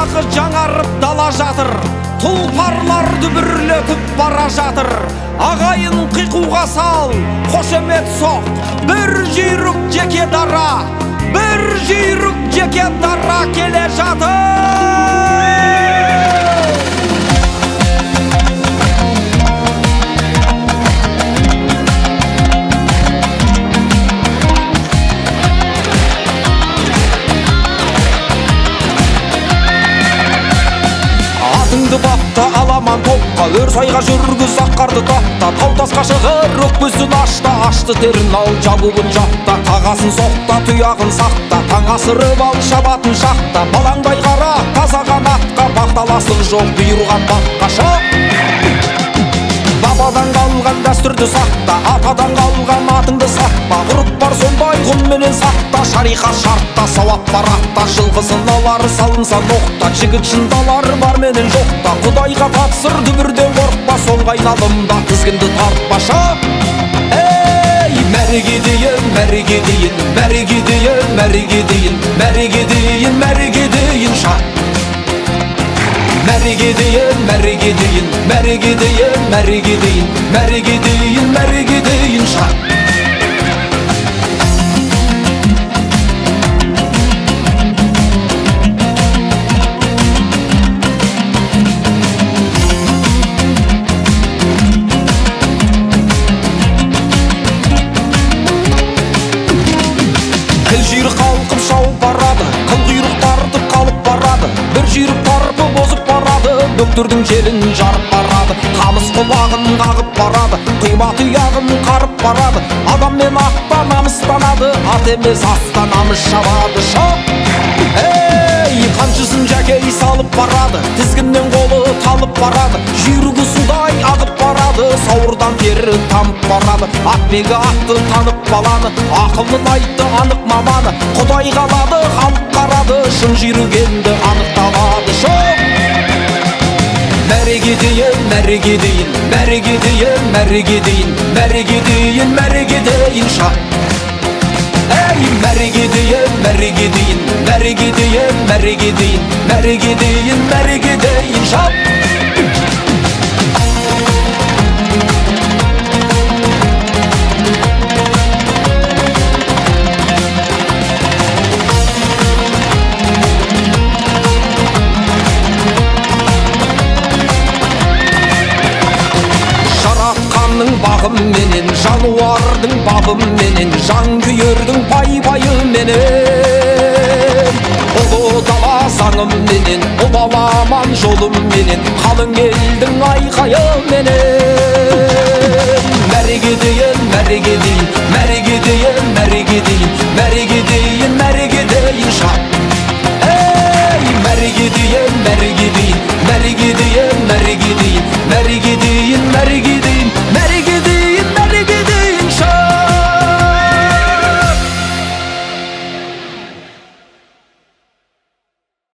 жағы жаңарып дала жатыр, тұлпарлар дүбірлетіп бара жатыр. Ағайын қиқуға сал, қошемет соқ, бір жүйрік жеке дара, бір жүйрік жеке дара келе жатыр. Бапта аламан топқа, өр сайға жүргіз аққарды тапта, тау тасқа шығыр өкпесін ашты терін ал, жабуын жапта, тағасын соқта, тұяғын сақта, таң асырып ал шабатын шақта. Балаңдай қара тазаған атқа, бақталасың жоқ бұйырған баққа шақ. Бабадан қалған дәстүрді сақта, атадан қалған атыңды сақпа, ғұрып бар сондай құн менен сақта, шариғат шартта, сауап бар атта, жылғысын алар салынса ноқта, жігіт шындалар бар менен жоқта, құдайға тапсыр дүбірден қорықпа, соңғы айналымда тізгінді тартпа шап. Ей, мәреге дейін, мәреге дейін, мәреге дейін, мәреге дейін, мәреге дейін, мәреге дейін шап. Мәреге дейін, мәреге дейін, мәреге дейін, мәреге дейін, мәреге дейін, мәреге дейін шап. Қыл жүйрік қалқып шауып барады, қыл құйрық тартып қалып барады, бір жүйрік тарпып озып барады, бөктердің желін жарып барады, қамыс құлағын қағып барады, құйма тұяғын қарып барады. Адам мен атта намыстанады, ат емес аста намыс шабады шап. Ей, қамшысын жәкей салып барады, тізгіннен қолы талып барады, жүйрігі судай ағып барады, сауырдан тері тамып барады. Атбегі атты танып баланы, ақылын айтты анық маманы, құдай қалады халық қарады, шын жүйрігенді анықталады шоп. Мәреге дейін, мәреге дейін, мәреге дейін, мәреге дейін, мәреге дейін, мәреге дейін шап. Ей, мәреге дейін, мәреге дейін, мәреге дейін, мәреге дейін, мәреге дейін, мәреге дейін шап. Бағым менен, жануардың бабым менен, жанкүйердің пай-пайы менен, ұлы дала заңым менен, ұлаламан жолым менен, қалың елдің айқайы менен. Мәреге дейін, мәреге дейін, мәреге дейін, мәреге дейін, мәреге дейін, мәреге дейін шап. Ей, мәреге дейін,